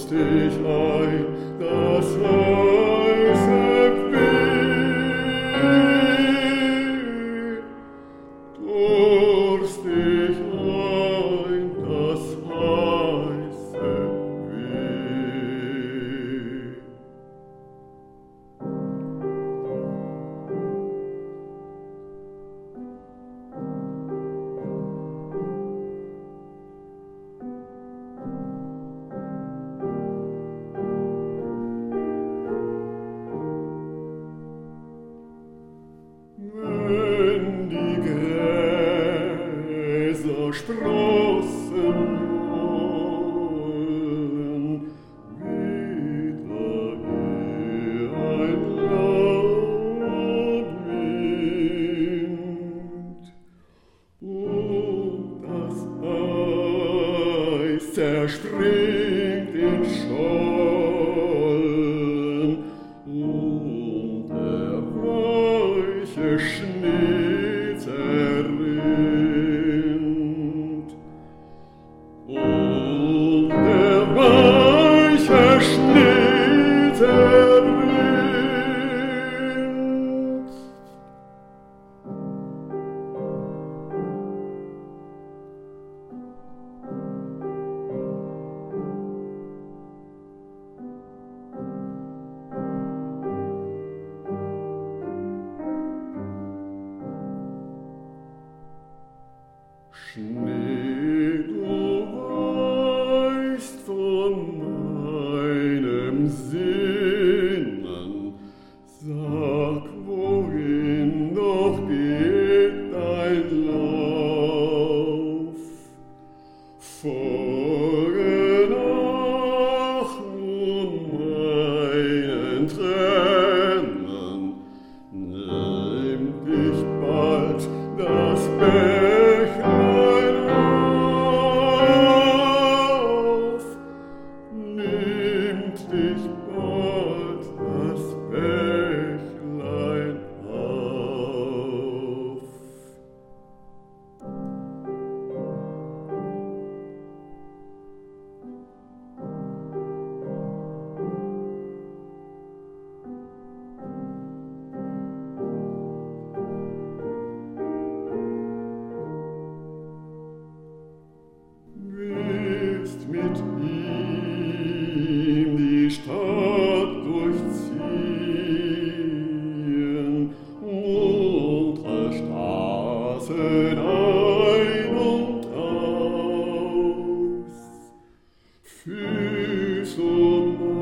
dich ein, das heiße Weh. Durst dich ein, das heiße Weh. Wenn die Gräser sprossen wollen, weht ein Laubwind, und das Eis zerspringt in Schollen, und der weiche Schnee zerrinnt, und der weiche Schnee zerrinnt. Schnee, du weißt von meinem Sinnen, sag, wohin noch geht dein Lauf? Folge nach nun meinen Tränen, nimm dich bald das Bächlein auf, nimmt dich bald das Bächlein auf. Willst mit ihm die Stadt durchziehen, unsere Straßen ein und aus, Fuß um